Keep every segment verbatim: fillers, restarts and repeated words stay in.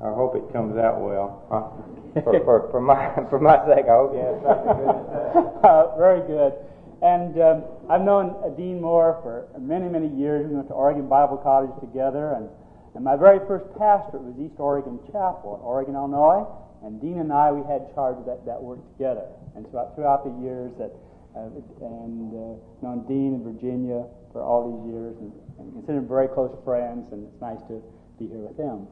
I hope it comes out well. Huh? for, for, for my for my sake, I hope you have something good to say. Uh, very good. And um, I've known Dean Moore for many, many years. We went to Oregon Bible College together, and, and my very first pastor was East Oregon Chapel in Oregon, Illinois. And Dean and I, we had charge of that, that work together. And throughout, throughout the years that, uh, and uh, known Dean in Virginia for all these years, and, and considered very close friends, and it's nice to be here with them.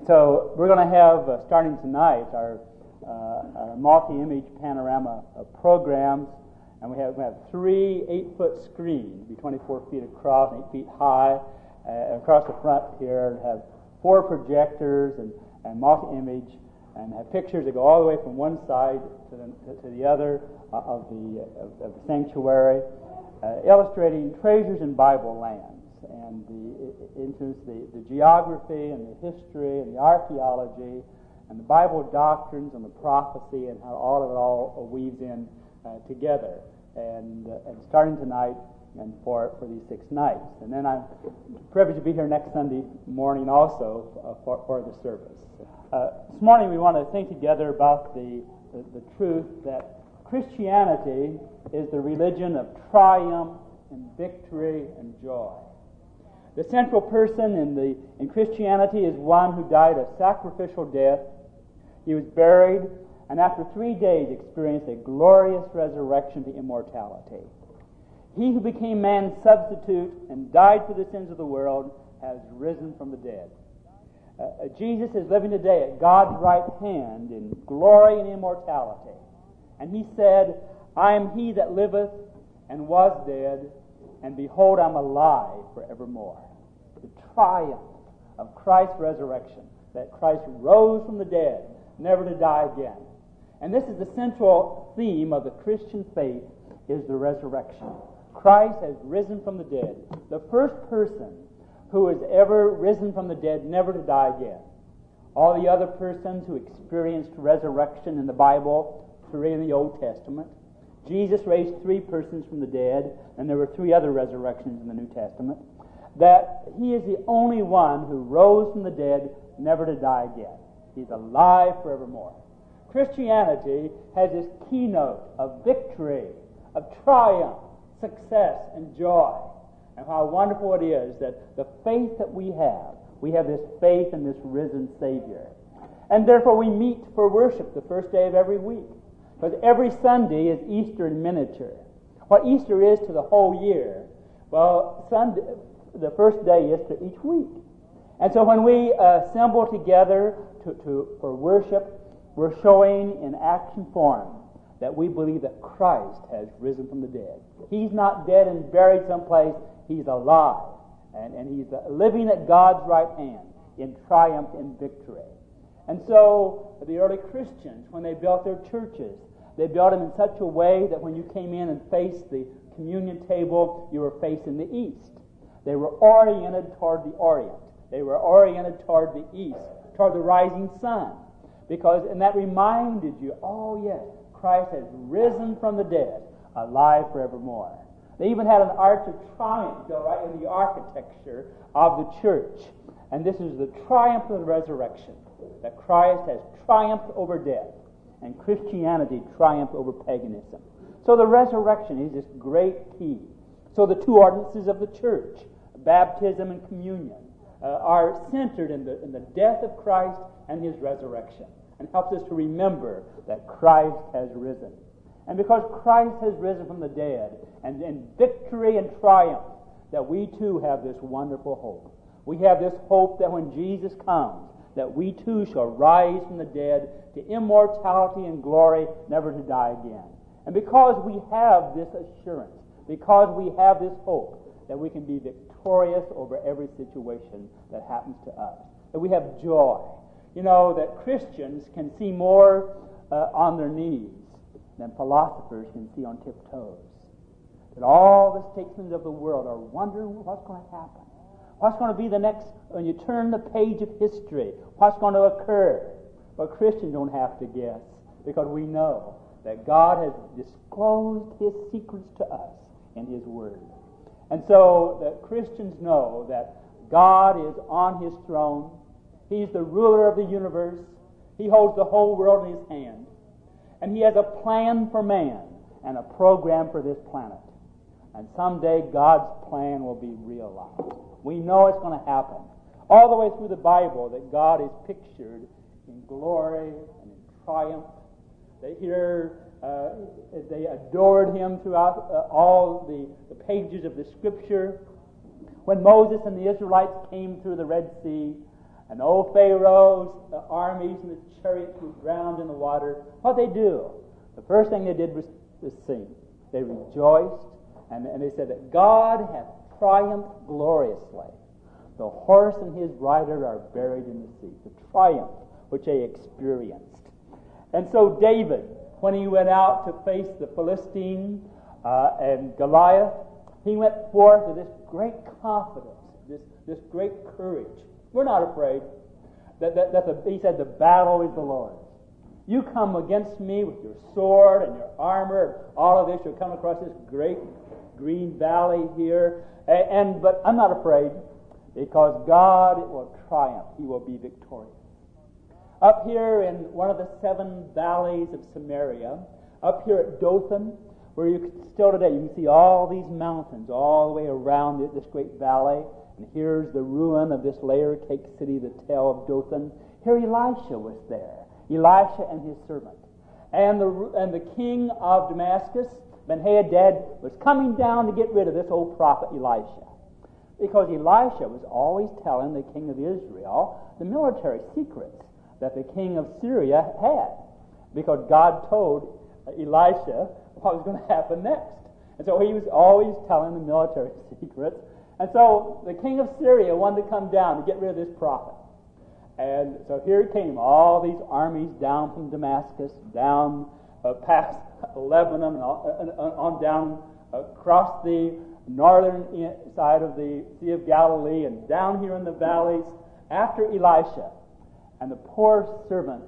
So we're going to have, uh, starting tonight, our, uh, our multi-image panorama of programs, and we have, we have three eight-foot screens, be twenty-four feet across and eight feet high, uh, across the front here, and have four projectors and, and multi-image, and have pictures that go all the way from one side to the, to, to the other uh, of, the, of, of the sanctuary, uh, illustrating treasures in Bible lands, and the, it includes the, the geography and the history and the archaeology and the Bible doctrines and the prophecy and how all of it all weaves in uh, together. And, uh, and starting tonight and for, for these six nights. And then I'm privileged to be here next Sunday morning also uh, for, for the service. Uh, this morning we want to think together about the, the, the truth that Christianity is the religion of triumph and victory and joy. The central person in, the, in Christianity is one who died a sacrificial death. He was buried, and after three days experienced a glorious resurrection to immortality. He who became man's substitute and died for the sins of the world has risen from the dead. Uh, Jesus is living today at God's right hand in glory and immortality. And he said, I am he that liveth and was dead, and behold, I'm alive forevermore. The triumph of Christ's resurrection, that Christ rose from the dead, never to die again. And this is the central theme of the Christian faith, is the resurrection. Christ has risen from the dead. The first person who has ever risen from the dead, never to die again. All the other persons who experienced resurrection in the Bible, three in the Old Testament. Jesus raised three persons from the dead, and there were three other resurrections in the New Testament. That he is the only one who rose from the dead, never to die again. He's alive forevermore. Christianity has this keynote of victory, of triumph, success, and joy. And how wonderful it is that the faith that we have, we have this faith in this risen Savior. And therefore we meet for worship the first day of every week. Because every Sunday is Easter in miniature. What Easter is to the whole year, well, Sunday, the first day is to each week. And so when we uh, assemble together to, to, for worship, we're showing in action form that we believe that Christ has risen from the dead. He's not dead and buried someplace. He's alive. And, and he's living at God's right hand in triumph and victory. And so the early Christians, when they built their churches, they built them in such a way that when you came in and faced the communion table, you were facing the east. They were oriented toward the orient. They were oriented toward the east, toward the rising sun. Because, and that reminded you, oh yes, Christ has risen from the dead, alive forevermore. They even had an arch of triumph built right in the architecture of the church. And this is the triumph of the resurrection, that Christ has triumphed over death, and Christianity triumphed over paganism. So the resurrection is this great key. So the two ordinances of the church, baptism and communion, uh, are centered in the, in the death of Christ and his resurrection, and helps us to remember that Christ has risen. And because Christ has risen from the dead, and in victory and triumph, that we too have this wonderful hope. We have this hope that when Jesus comes, that we too shall rise from the dead to immortality and glory, never to die again. And because we have this assurance, because we have this hope, that we can be victorious over every situation that happens to us, that we have joy. You know, that Christians can see more uh, on their knees than philosophers can see on tiptoes. That all the statesmen of the world are wondering what's going to happen. What's going to be the next, when you turn the page of history, what's going to occur? But Christians don't have to guess, because we know that God has disclosed his secrets to us in his word. And so that Christians know that God is on his throne. He's the ruler of the universe. He holds the whole world in his hand. And he has a plan for man and a program for this planet. And someday God's plan will be realized. We know it's going to happen. All the way through the Bible that God is pictured in glory and in triumph. They hear, uh, they adored him throughout uh, all the, the pages of the Scripture. When Moses and the Israelites came through the Red Sea, and old Pharaoh's the armies and the chariots were drowned in the water, what did they do? The first thing they did was, was sing. They rejoiced, and, and they said that God hath triumphed gloriously. The horse and his rider are buried in the sea. The triumph which they experienced. And so David, when he went out to face the Philistine uh, and Goliath, he went forth with this great confidence, this, this great courage. We're not afraid. That, that, that the, he said, the battle is the Lord's. You come against me with your sword and your armor, and all of this. You'll come across this great green valley here. And, and but I'm not afraid, because God will triumph. He will be victorious. Up here in one of the seven valleys of Samaria, up here at Dothan, where you can, still today you can see all these mountains all the way around it, this great valley. And here's the ruin of this layer cake city, the tale of Dothan. Here Elisha was there, Elisha and his servant. And the, and the king of Damascus, Ben-Hadad, was coming down to get rid of this old prophet Elisha. Because Elisha was always telling the king of Israel the military secrets that the king of Syria had. Because God told Elisha what was going to happen next. And so he was always telling the military secrets. And so the king of Syria wanted to come down to get rid of this prophet. And so here came all these armies down from Damascus, down uh, past Lebanon, and on, on down across the northern side of the Sea of Galilee, and down here in the valleys after Elisha. And the poor servant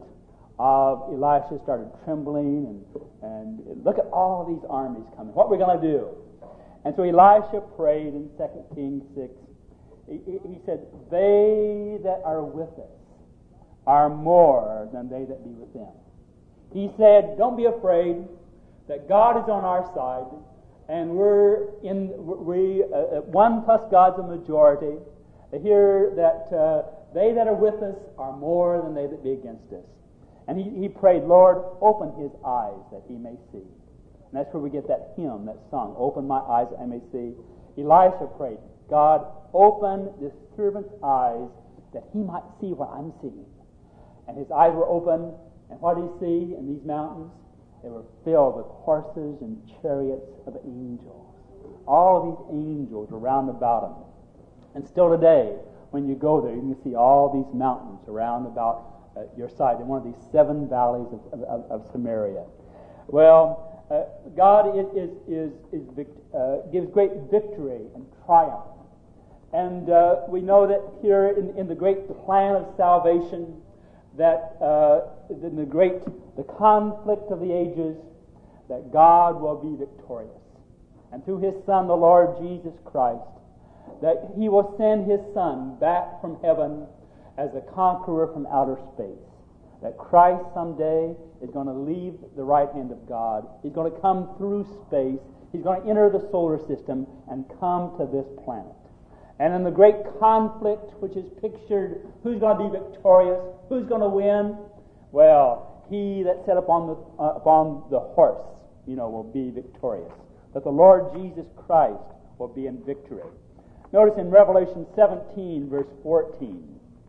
of Elisha started trembling, and, and look at all these armies coming. What are we going to do? And so Elisha prayed in Second Kings six. He, he said, they that are with us are more than they that be with them. He said, don't be afraid, that God is on our side, and we're in, we, uh, one plus God's a majority. Here that uh, they that are with us are more than they that be against us. And he, he prayed, Lord, open his eyes that he may see. And that's where we get that hymn, that song, open my eyes that I may see. Elisha prayed, God, open this servant's eyes that he might see what I'm seeing. And his eyes were open, and what did he see in these mountains? They were filled with horses and chariots of angels. All of these angels around about him. And still today, when you go there, you can see all these mountains around about uh, your side in one of these seven valleys of, of, of Samaria. Well, Uh, God is, is, is, is vict- uh, gives great victory and triumph. And uh, we know that here in, in the great plan of salvation, that uh, in the great the conflict of the ages, that God will be victorious. And through his Son, the Lord Jesus Christ, that he will send his Son back from heaven as a conqueror from outer space. That Christ someday is going to leave the right hand of God. He's going to come through space. He's going to enter the solar system and come to this planet. And in the great conflict which is pictured, who's going to be victorious? Who's going to win? Well, he that sat upon the, uh, upon the horse, you know, will be victorious. That the Lord Jesus Christ will be in victory. Notice in Revelation seventeen, verse fourteen,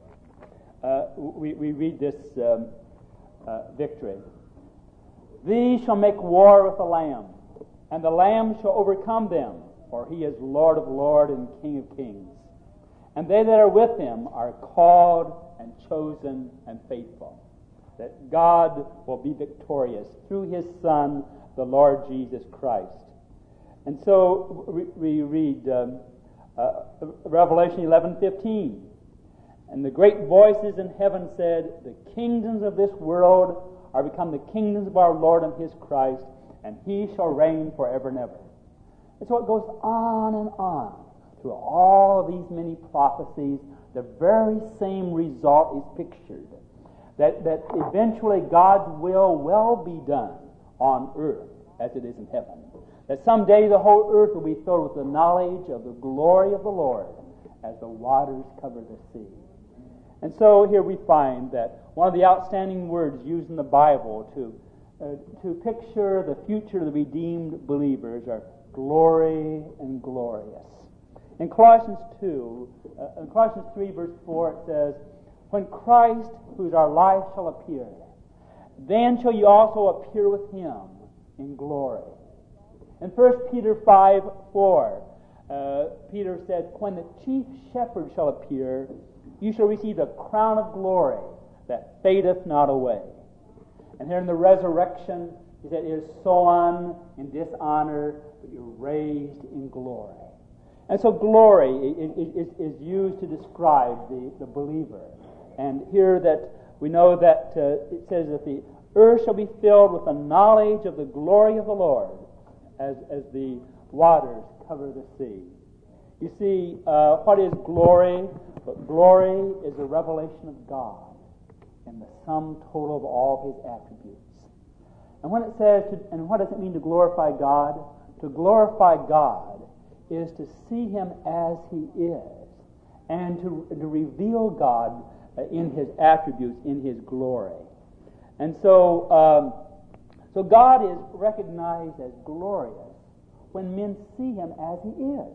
Uh, we, we read this um, uh, victory. These shall make war with the Lamb, and the Lamb shall overcome them, for he is Lord of lords and King of kings. And they that are with him are called and chosen and faithful. That God will be victorious through his Son, the Lord Jesus Christ. And so we, we read um, uh, Revelation eleven fifteen. And the great voices in heaven said, the kingdoms of this world are become the kingdoms of our Lord and his Christ, and he shall reign forever and ever. And so it goes on and on through all of these many prophecies the very same result is pictured. That, that eventually God's will will be done on earth as it is in heaven. That someday the whole earth will be filled with the knowledge of the glory of the Lord as the waters cover the sea. And so here we find that one of the outstanding words used in the Bible to uh, to picture the future of the redeemed believers are glory and glorious. In Colossians two, uh, in Colossians three, verse four, it says, "When Christ, who is our life, shall appear, then shall you also appear with him in glory." In First Peter five four, uh, Peter said, "When the chief shepherd shall appear, you shall receive the crown of glory that fadeth not away." And here in the resurrection, he said, "It is sown in dishonor, but you're raised in glory." And so glory is, is used to describe the, the believer. And here that we know that uh, it says that the earth shall be filled with the knowledge of the glory of the Lord as, as the waters cover the sea. You see, uh, what is glory? But glory is a revelation of God and the sum total of all his attributes. And when it says, to, and what does it mean to glorify God? To glorify God is to see him as he is and to, to reveal God in his attributes, in his glory. And so, um, so God is recognized as glorious when men see him as he is.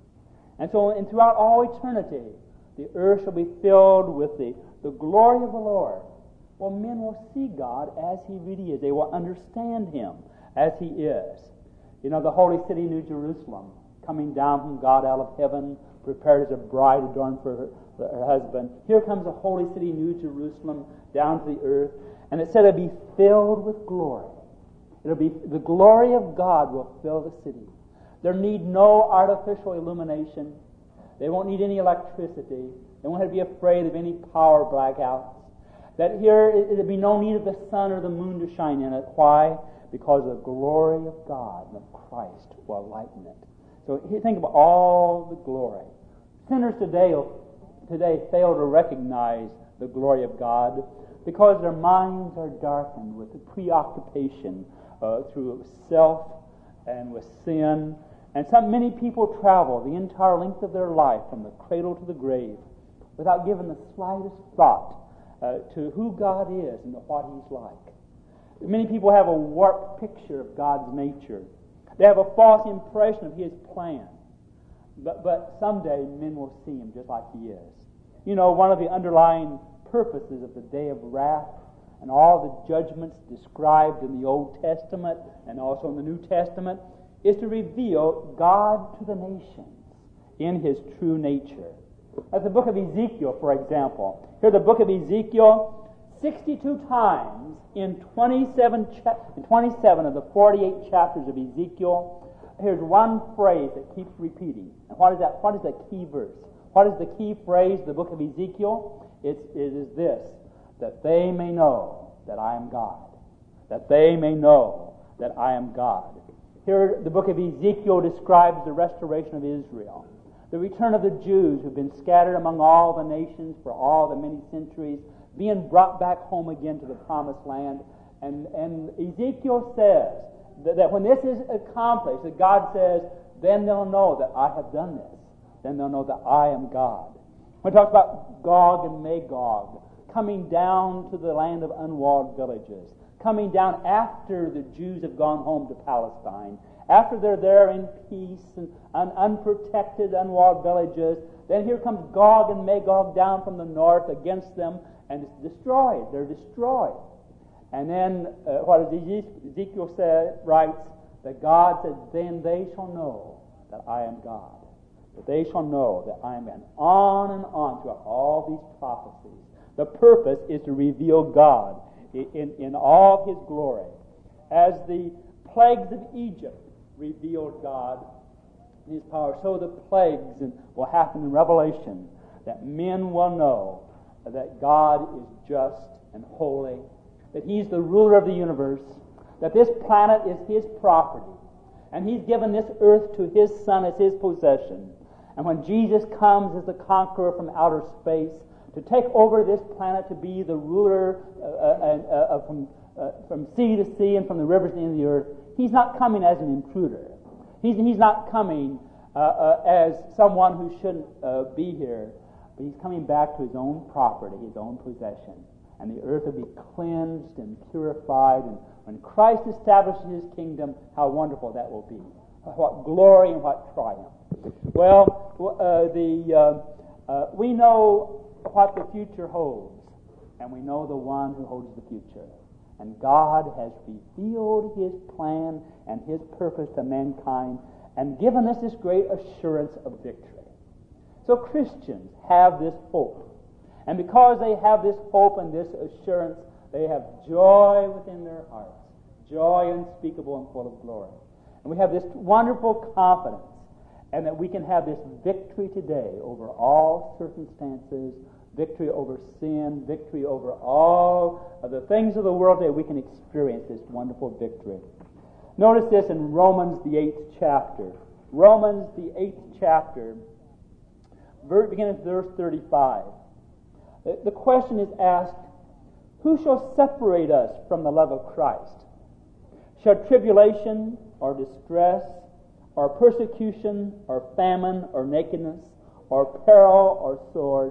And so, and throughout all eternity, the earth shall be filled with the, the glory of the Lord. Well, men will see God as he really is. They will understand him as he is. You know, the holy city, New Jerusalem, coming down from God out of heaven, prepared as a bride adorned for her, for her husband. Here comes the holy city, New Jerusalem, down to the earth. And it said it'll be filled with glory. It'll be, the glory of God will fill the city. There need no artificial illumination. They won't need any electricity. They won't have to be afraid of any power blackouts. That here, it, there'll be no need of the sun or the moon to shine in it. Why? Because the glory of God and of Christ will lighten it. So think about all the glory. Sinners today, today fail to recognize the glory of God because their minds are darkened with the preoccupation uh, through self and with sin. And some many people travel the entire length of their life from the cradle to the grave without giving the slightest thought uh, to who God is and to what he's like. Many people have a warped picture of God's nature. They have a false impression of his plan. But, but someday men will see him just like he is. You know, one of the underlying purposes of the day of wrath and all the judgments described in the Old Testament and also in the New Testament is to reveal God to the nations in his true nature. As the book of Ezekiel, for example. Here the book of Ezekiel, sixty-two times in twenty-seven, cha- in twenty-seven of the forty-eight chapters of Ezekiel, here's one phrase that keeps repeating. And what is that? What is the key verse? What is the key phrase of the book of Ezekiel? It's, it is this, that they may know that I am God. That they may know that I am God. Here the book of Ezekiel describes the restoration of Israel. The return of the Jews who've been scattered among all the nations for all the many centuries, being brought back home again to the promised land. And, and Ezekiel says that, that when this is accomplished, that God says, then they'll know that I have done this. Then they'll know that I am God. When it talks about Gog and Magog coming down to the land of unwalled villages, coming down after the Jews have gone home to Palestine, after they're there in peace and un- unprotected, unwalled villages, then here comes Gog and Magog down from the north against them, and it's destroyed. They're destroyed. And then, uh, what Ezekiel said, writes, that God says, then they shall know that I am God. That they shall know that I am God. On and on throughout all these prophecies. The purpose is to reveal God in, in, in all his glory. As the plagues of Egypt revealed God in his power, so the plagues will happen in Revelation, that men will know that God is just and holy, that he's the ruler of the universe, that this planet is his property, and he's given this earth to his son as his possession, And when Jesus comes as the conqueror from outer space to take over this planet, to be the ruler uh, uh, uh, from, uh, from sea to sea and from the rivers to the end of the earth, he's not coming as an intruder. He's, he's not coming uh, uh, as someone who shouldn't uh, be here, but he's coming back to his own property, his own possession. And the earth will be cleansed and purified. And when Christ establishes his kingdom, how wonderful that will be. What glory and what triumph. Well, uh, the uh, uh, we know what the future holds, and we know the one who holds the future. And God has revealed his plan and his purpose to mankind and given us this great assurance of victory. So Christians have this hope. And because they have this hope and this assurance, they have joy within their hearts, joy unspeakable and full of glory. And we have this wonderful confidence, and that we can have this victory today over all circumstances, victory over sin, victory over all of the things of the world today. We can experience this wonderful victory. Notice this in Romans, the eighth chapter. Romans, the eighth chapter, beginning at verse thirty-five. The question is asked, who shall separate us from the love of Christ? Shall tribulation or distress or persecution or famine or nakedness or peril or sword?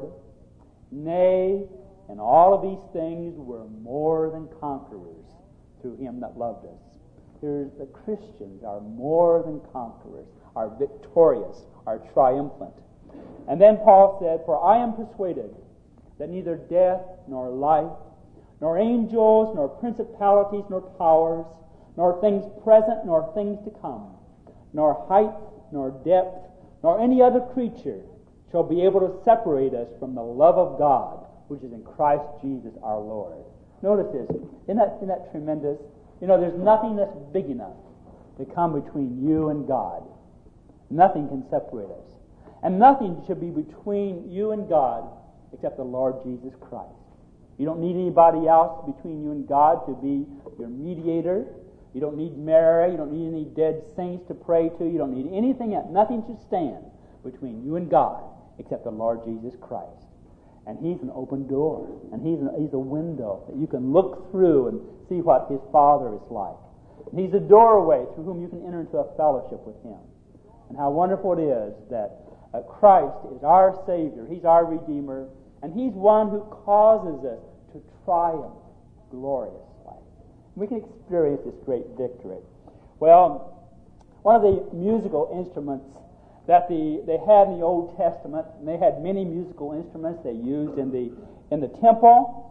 Nay, in all of these things we're more than conquerors through him that loved us. Here's the Christians are more than conquerors, are victorious, are triumphant. And then Paul said, for I am persuaded that neither death, nor life, nor angels, nor principalities, nor powers, nor things present, nor things to come, nor height, nor depth, nor any other creature shall be able to separate us from the love of God, which is in Christ Jesus our Lord. Notice this. Isn't that, isn't that tremendous? You know, there's nothing that's big enough to come between you and God. Nothing can separate us. And nothing should be between you and God except the Lord Jesus Christ. You don't need anybody else between you and God to be your mediator. You don't need Mary. You don't need any dead saints to pray to. You don't need anything else. Nothing should stand between you and God except the Lord Jesus Christ. And he's an open door. And he's, an, he's a window that you can look through and see what his Father is like. And he's a doorway through whom you can enter into a fellowship with him. And how wonderful it is that uh, Christ is our Savior. He's our Redeemer. And he's one who causes us to triumph gloriously. We can experience this great victory. Well, one of the musical instruments that the they had in the Old Testament, and they had many musical instruments they used in the in the temple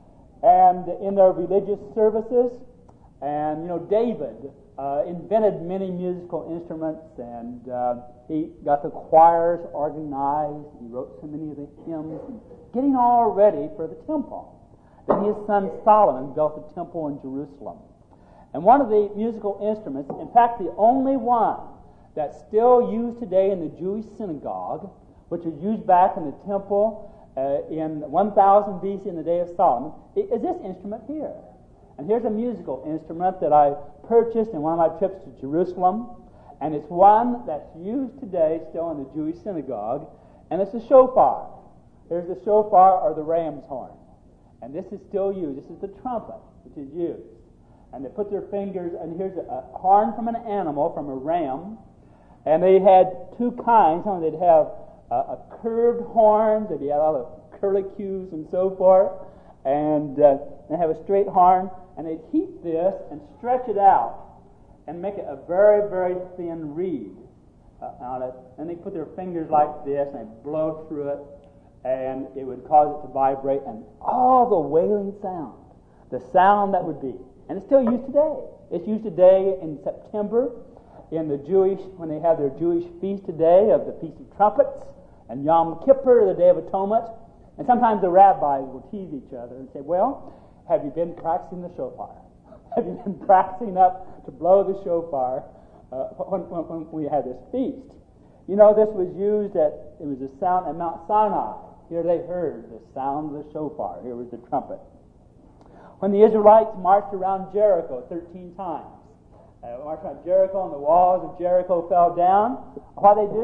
and in their religious services. And you know, David uh, invented many musical instruments, and uh, he got the choirs organized. He wrote so many of the hymns, and getting all ready for the temple. Then his son Solomon built the temple in Jerusalem. And one of the musical instruments, in fact the only one that's still used today in the Jewish synagogue, which was used back in the temple uh, in one thousand B C in the day of Solomon, is this instrument here. And here's a musical instrument that I purchased in one of my trips to Jerusalem. And it's one that's used today still in the Jewish synagogue. And it's a shofar. Here's the shofar or the ram's horn. And this is still used. This is the trumpet, which is used. And they put their fingers, and here's a, a horn from an animal, from a ram. And they had two kinds. Some they'd have a, a curved horn. They'd have all the curlicues and so forth. And uh, they have a straight horn. And they'd heat this and stretch it out and make it a very, very thin reed uh, on it. And they put their fingers like this, and they blow through it. And it would cause it to vibrate, and all the wailing sound, the sound that would be. And it's still used today. It's used today in September, in the Jewish, when they have their Jewish feast today of the Feast of Trumpets, and Yom Kippur, the Day of Atonement. And sometimes the rabbis will tease each other and say, well, have you been practicing the shofar? Have you been practicing up to blow the shofar uh, when, when, when we had this feast? You know, this was used at, it was a sound at Mount Sinai. Here they heard the sound of the shofar. Here was the trumpet. When the Israelites marched around Jericho thirteen times, uh, marched around Jericho and the walls of Jericho fell down, what they do?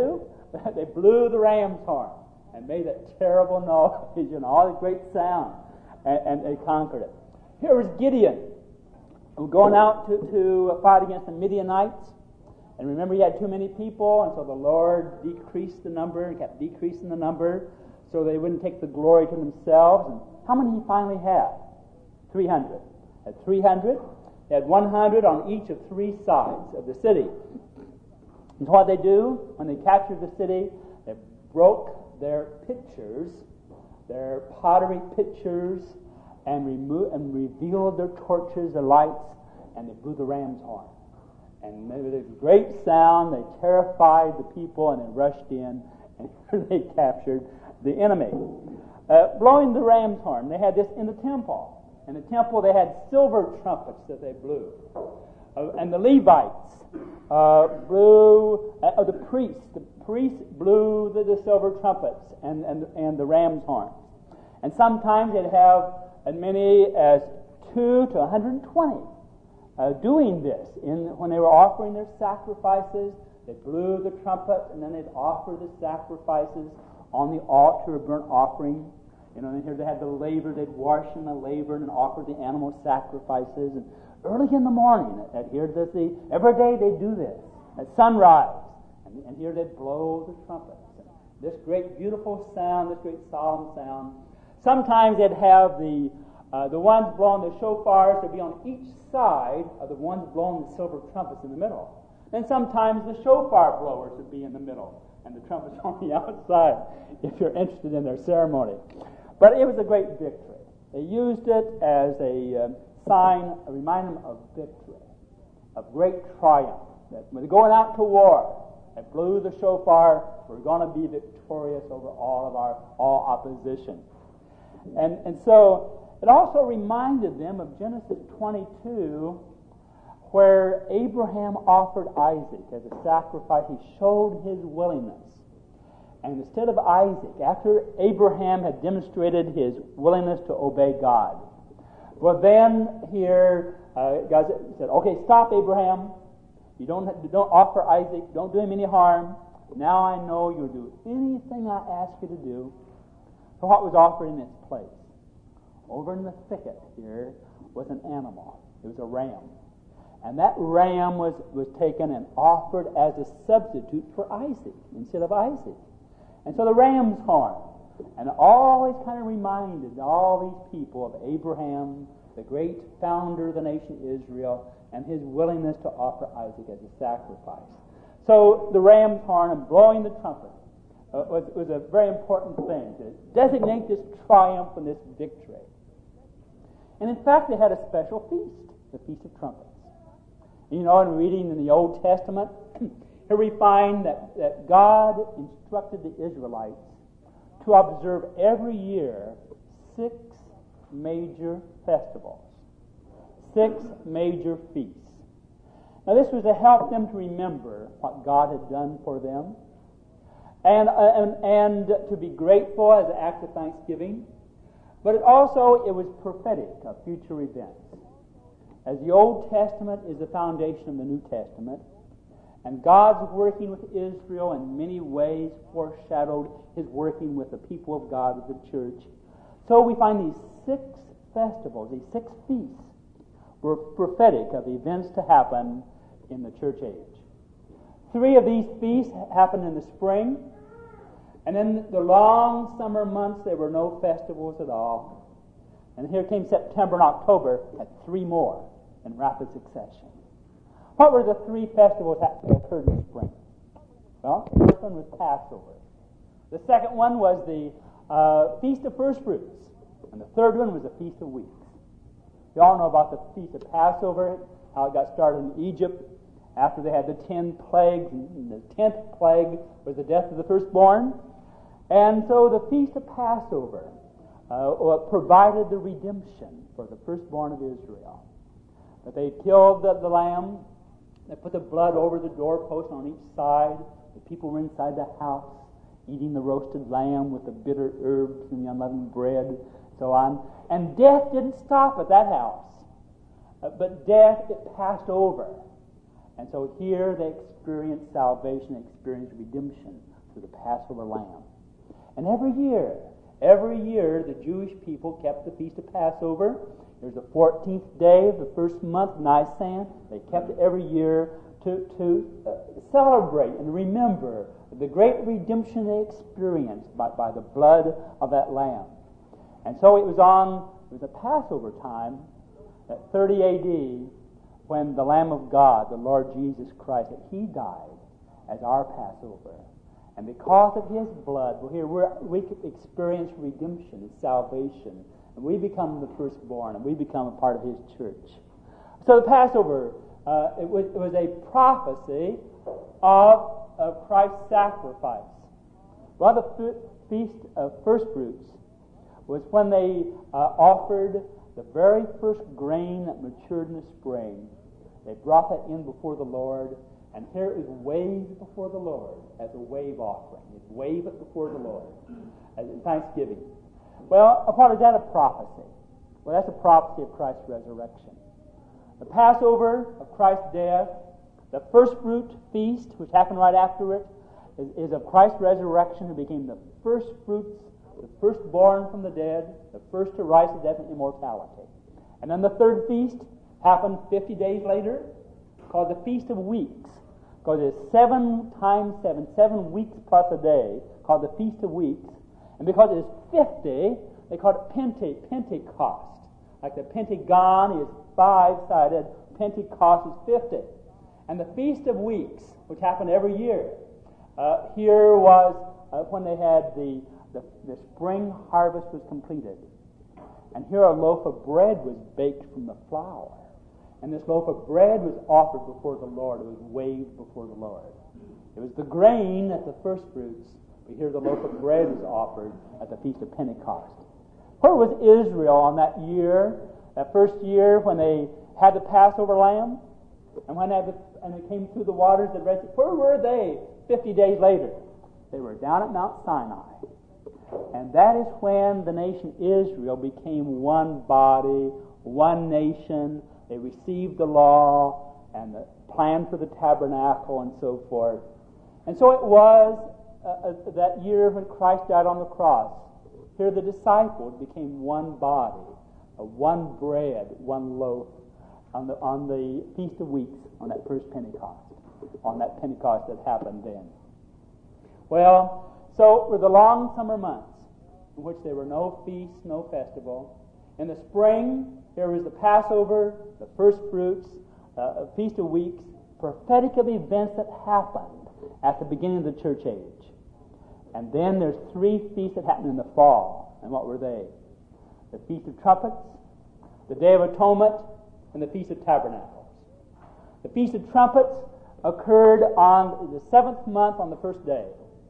they blew the ram's horn and made that terrible noise, you know, all the great sound, and, and they conquered it. Here was Gideon, going out to, to fight against the Midianites. And remember, he had too many people, and so the Lord decreased the number and kept decreasing the number so they wouldn't take the glory to themselves. And how many he finally had? three hundred. At three hundred, they had one hundred on each of three sides of the city. And so what they do, when they captured the city, they broke their pitchers, their pottery pitchers, and, remo- and revealed their torches, their lights, and they blew the ram's horn. And there was a great sound. They terrified the people, and they rushed in, and they captured the enemy. Uh, blowing the ram's horn, they had this in the temple. In the temple, they had silver trumpets that they blew. Uh, and the Levites uh, blew, uh, the priests, the priests blew the, the silver trumpets and, and, and the ram's horn. And sometimes they'd have as many as two to one hundred twenty uh, doing this. In, when they were offering their sacrifices, they blew the trumpet, and then they'd offer the sacrifices on the altar of burnt offering. You know, and here they had the laver, they'd wash in the laver and offer the animal sacrifices. And early in the morning, at, at here does the every day they do this at sunrise, and, and here they'd blow the trumpets. And this great beautiful sound, this great solemn sound. Sometimes they'd have the uh, the ones blowing the shofars to be on each side of the ones blowing the silver trumpets in the middle. Then sometimes the shofar blowers would be in the middle, and the trumpets on the outside, if you're interested in their ceremony. But it was a great victory. They used it as a uh, sign, a reminder of victory, of great triumph. That when they're going out to war, they blew the shofar, we're going to be victorious over all of our all opposition. And and so it also reminded them of Genesis twenty-two, where Abraham offered Isaac as a sacrifice. He showed his willingness. And instead of Isaac, after Abraham had demonstrated his willingness to obey God, well then here uh, God said, okay, stop, Abraham. You don't have, don't offer Isaac. Don't do him any harm. Now I know you'll do anything I ask you to do. So what was offered in its place? Over in the thicket here was an animal. It was a ram. And that ram was, was taken and offered as a substitute for Isaac instead of Isaac. And so the ram's horn, and it always kind of reminded all these people of Abraham, the great founder of the nation Israel, and his willingness to offer Isaac as a sacrifice. So the ram's horn and blowing the trumpet uh, was, was a very important thing to designate this triumph and this victory. And in fact, they had a special feast, the Feast of Trumpets. You know, in reading in the Old Testament, here we find that, that God instructed the Israelites to observe every year six major festivals, six major feasts. Now this was to help them to remember what God had done for them, and, uh, and, and to be grateful as an act of thanksgiving, but it also it was prophetic of future events. As the Old Testament is the foundation of the New Testament, and God's working with Israel in many ways foreshadowed his working with the people of God, with the church. So we find these six festivals, these six feasts, were prophetic of events to happen in the church age. Three of these feasts happened in the spring, and in the long summer months there were no festivals at all. And here came September and October, had three more in rapid succession. What were the three festivals that occurred in the spring? Well, the first one was Passover. The second one was the uh, Feast of First Fruits. And the third one was the Feast of Weeks. You all know about the Feast of Passover, how it got started in Egypt after they had the ten plagues. And the tenth plague was the death of the firstborn. And so the Feast of Passover uh, provided the redemption for the firstborn of Israel. That they killed the, the lamb. They put the blood over the doorpost on each side. The people were inside the house eating the roasted lamb with the bitter herbs and the unleavened bread, so on. And death didn't stop at that house. Uh, but death, it passed over. And so here they experienced salvation, experienced redemption to the Passover lamb. And every year, every year, the Jewish people kept the Feast of Passover. It was the fourteenth day of the first month, Nisan. They kept it every year to, to uh, celebrate and remember the great redemption they experienced by, by the blood of that lamb. And so it was on, it was a Passover time, at thirty A D, when the Lamb of God, the Lord Jesus Christ, that He died as our Passover. And because of His blood, well, here we're, we experience redemption and salvation. And we become the firstborn, and we become a part of His church. So the Passover, uh, it, was, it was a prophecy of, of Christ's sacrifice. Well, the f- Feast of First Fruits was when they uh, offered the very first grain that matured in the spring. They brought that in before the Lord, and here it is waved before the Lord as a wave offering. It's wave it before the Lord as in thanksgiving. Well, what is that a prophecy? Well, that's a prophecy of Christ's resurrection. The Passover of Christ's death, the first fruit feast, which happened right after it, is, is of Christ's resurrection, who became the first fruits, the firstborn from the dead, the first to rise to death and immortality. And then the third feast happened fifty days later, called the Feast of Weeks, because it's seven times seven, seven weeks plus a day, called the Feast of Weeks. And because it's fifty, they call it Pente, Pentecost. Like the Pentagon is five-sided, Pentecost is fifty. And the Feast of Weeks, which happened every year, uh, here was uh, when they had the, the, the spring harvest was completed. And here a loaf of bread was baked from the flour. And this loaf of bread was offered before the Lord. It was waved before the Lord. It was the grain at the first fruits. But here the loaf of bread was offered at the Feast of Pentecost. Where was Israel on that year, that first year when they had the Passover lamb? And when they, had the, and they came through the waters of the Red Sea? Where were they fifty days later? They were down at Mount Sinai. And that is when the nation Israel became one body, one nation. They received the law and the plan for the tabernacle and so forth. And so it was uh, uh, that year when Christ died on the cross. Here the disciples became one body, uh, one bread, one loaf on the, on the Feast of Weeks, on that first Pentecost, on that Pentecost that happened then. Well, so were the long summer months in which there were no feasts, no festival. In the spring, there was the Passover, the first fruits, uh, Feast of Weeks, prophetic of events that happened at the beginning of the church age. And then there's three feasts that happened in the fall. And what were they? The Feast of Trumpets, the Day of Atonement, and the Feast of Tabernacles. The Feast of Trumpets occurred on the seventh month on the first day.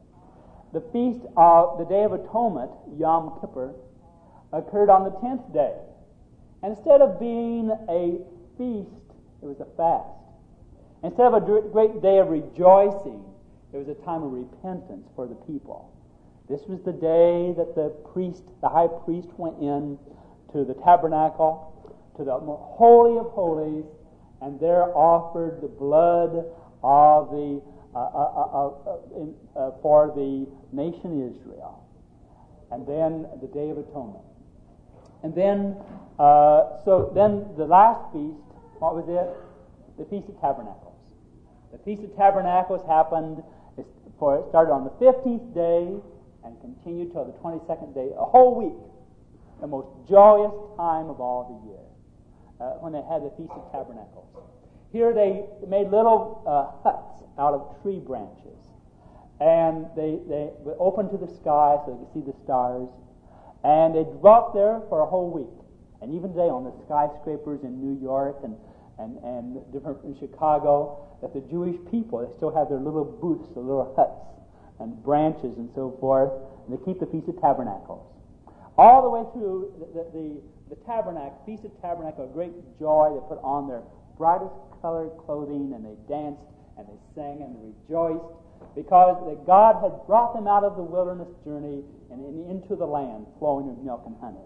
The Feast of the Day of Atonement, Yom Kippur, occurred on the tenth day. And instead of being a feast, it was a fast. Instead of a great day of rejoicing, it was a time of repentance for the people. This was the day that the priest, the high priest, went in to the tabernacle, to the Holy of Holies, and there offered the blood of the uh, uh, uh, uh, in, uh, for the nation Israel, and then the Day of Atonement, and then uh, so then the last feast. What was it? The Feast of Tabernacles. The Feast of Tabernacles happened. For it started on the fifteenth day and continued till the twenty-second day, a whole week, the most joyous time of all the year, uh, when they had the Feast of Tabernacles. Here they made little uh, huts out of tree branches, and they, they were open to the sky so they could see the stars, and they dwelt there for a whole week. And even today on the skyscrapers in New York and, and, and different in Chicago, that the Jewish people, they still have their little booths, their little huts and branches and so forth, and they keep the Feast of Tabernacles. All the way through the, the, the tabernacle, Feast of Tabernacle, a great joy. They put on their brightest colored clothing, and they danced and they sang and they rejoiced because that God had brought them out of the wilderness journey and into the land flowing with milk and honey.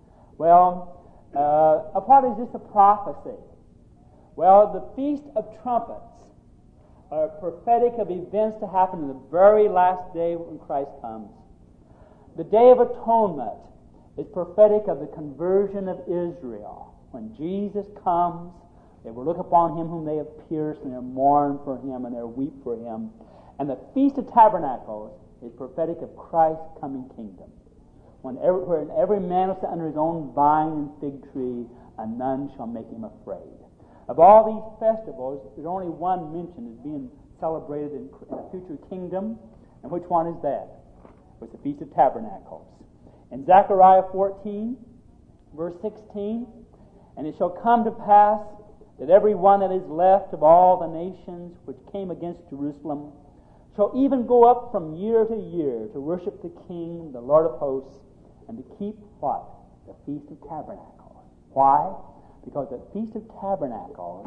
Well, uh, what is this a prophecy? Well, the Feast of Trumpets are prophetic of events to happen in the very last day when Christ comes. The Day of Atonement is prophetic of the conversion of Israel. When Jesus comes, they will look upon him whom they have pierced, and they'll mourn for him, and they'll weep for him. And the Feast of Tabernacles is prophetic of Christ's coming kingdom, when every, when every man will sit under his own vine and fig tree, and none shall make him afraid. Of all these festivals, there's only one mentioned as being celebrated in, in a future kingdom, and which one is that? It's the Feast of Tabernacles. In Zechariah fourteen, verse sixteen, and it shall come to pass that every one that is left of all the nations which came against Jerusalem shall even go up from year to year to worship the King, the Lord of hosts, and to keep what? The Feast of Tabernacles. Why? Because the Feast of Tabernacles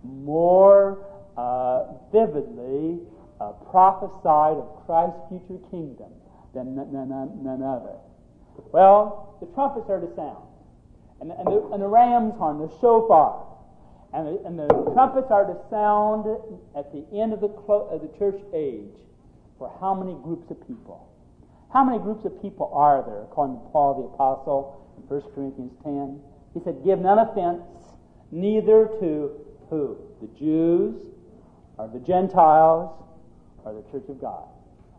more uh, vividly uh, prophesied of Christ's future kingdom than none, none, none other. Well, the trumpets are to sound, and, and, the, and the ram's horn, the shofar, and the, and the trumpets are to sound at the end of the, clo- of the church age. For how many groups of people? How many groups of people are there, according to Paul the Apostle in First Corinthians ten? He said, give none offense, neither to who? The Jews, or the Gentiles, or the Church of God.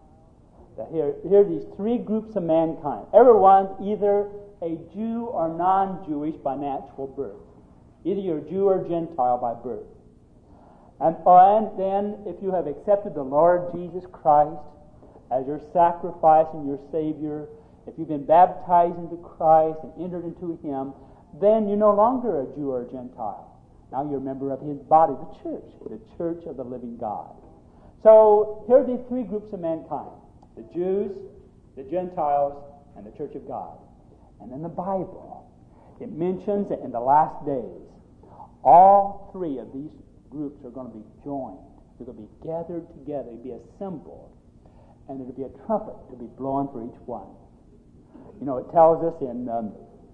Now here, here are these three groups of mankind. Everyone's either a Jew or non-Jewish by natural birth. Either you're a Jew or Gentile by birth. And, and then, if you have accepted the Lord Jesus Christ as your sacrifice and your Savior, if you've been baptized into Christ and entered into Him, then you're no longer a Jew or a Gentile. Now you're a member of His body, the church, the church of the living God. So here are the three groups of mankind: the Jews, the Gentiles, and the church of God. And in the Bible, it mentions that in the last days, all three of these groups are going to be joined. They're going to be gathered together, be assembled, and there'll be a trumpet to be blown for each one. You know, it tells us in um,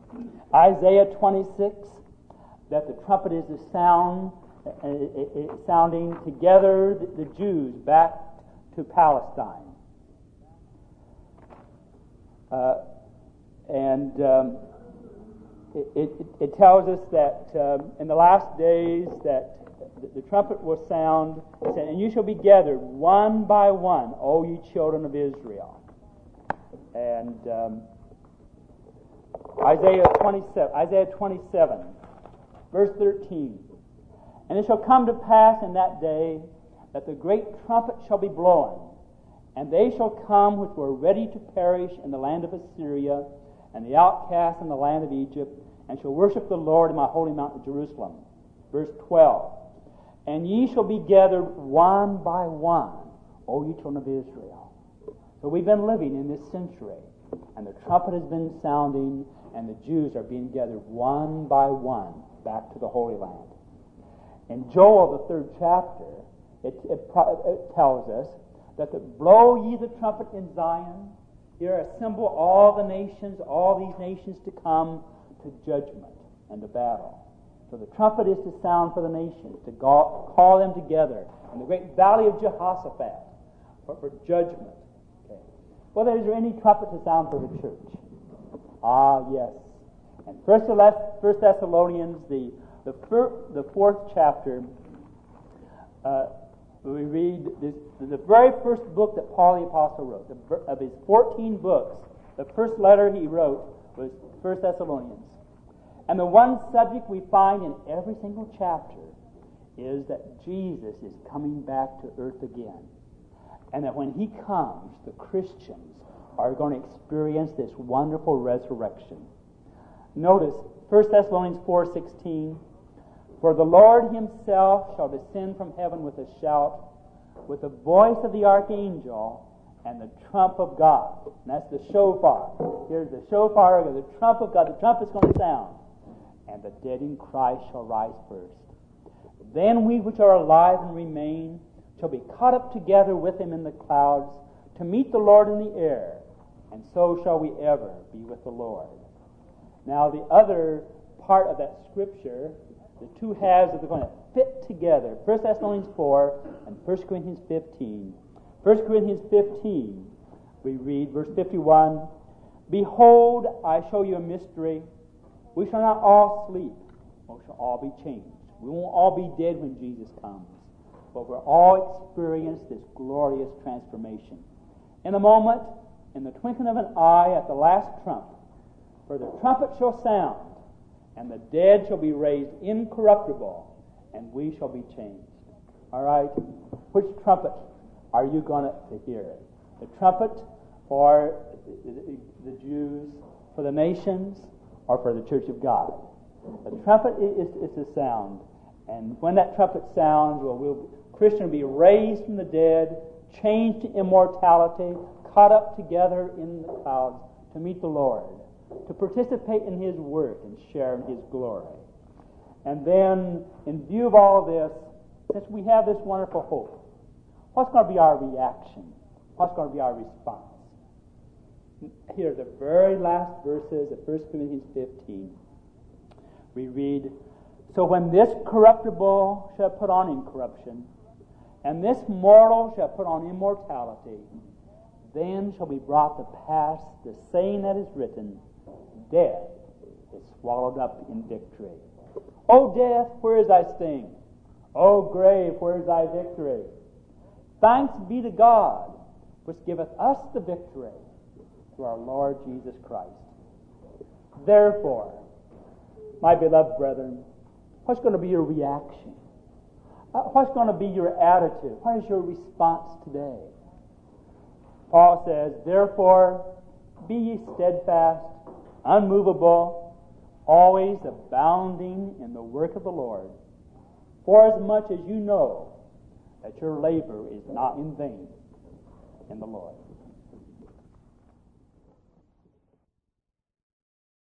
Isaiah twenty-six that the trumpet is the sound, uh, it, it, sounding together the, the Jews back to Palestine. Uh, and um, it, it, it tells us that um, in the last days that the, the trumpet will sound, and you shall be gathered one by one, O ye children of Israel. And um, Isaiah twenty-seven, Isaiah twenty-seven, verse thirteen. And it shall come to pass in that day that the great trumpet shall be blown, and they shall come which were ready to perish in the land of Assyria, and the outcasts in the land of Egypt, and shall worship the Lord in my holy mountain Jerusalem. Verse twelve. And ye shall be gathered one by one, O ye children of Israel. So we've been living in this century, and the trumpet has been sounding, and the Jews are being gathered one by one back to the Holy Land. In Joel, the third chapter, it, it, it tells us that the, blow ye the trumpet in Zion, here assemble all the nations, all these nations to come to judgment and to battle. So the trumpet is to sound for the nations, to go, call them together in the great valley of Jehoshaphat for, for judgment. Okay. Well, is there any trumpet to sound for the church? Ah, yes. And First Thessalonians, the the, fir, the fourth chapter, uh, we read this, the very first book that Paul the Apostle wrote. The, of his fourteen books, the first letter he wrote was First Thessalonians. And the one subject we find in every single chapter is that Jesus is coming back to earth again. And that when He comes, the Christians are going to experience this wonderful resurrection. Notice First Thessalonians four sixteen, for the Lord Himself shall descend from heaven with a shout, with the voice of the archangel, and the trump of God. And that's the shofar. Here's the shofar, the trump of God. The trumpet's going to sound. And the dead in Christ shall rise first. Then we which are alive and remain shall be caught up together with Him in the clouds to meet the Lord in the air, and so shall we ever be with the Lord. Now the other part of that scripture the two halves that are going to fit together. First Thessalonians four and First Corinthians fifteen. First Corinthians fifteen, we read verse fifty-one, Behold, I show you a mystery. We shall not all sleep, but we shall all be changed. We won't all be dead when Jesus comes, but we'll all experience this glorious transformation. In a moment, in the twinkling of an eye, at the last trump, for the trumpet shall sound, and the dead shall be raised incorruptible, and we shall be changed. All right? Which trumpet are you going to hear? The trumpet for the Jews, for the nations, or for the church of God? The trumpet is, is the sound. And when that trumpet sounds, well, we'll, Christians will be raised from the dead, changed to immortality, caught up together in the clouds to meet the Lord, to participate in His work and share in His glory. And then, in view of all of this, since we have this wonderful hope, what's going to be our reaction? What's going to be our response? Here are the very last verses of First Corinthians fifteen. We read, So when this corruptible shall put on incorruption, and this mortal shall put on immortality, then shall be brought to pass the saying that is written, Death is swallowed up in victory. O death, where is thy sting? O grave, where is thy victory? Thanks be to God, which giveth us the victory through our Lord Jesus Christ. Therefore, my beloved brethren, what's going to be your reaction? Uh, what's going to be your attitude? What is your response today? Paul says, Therefore, be ye steadfast, unmovable, always abounding in the work of the Lord, for as much as you know that your labor is not in vain in the Lord.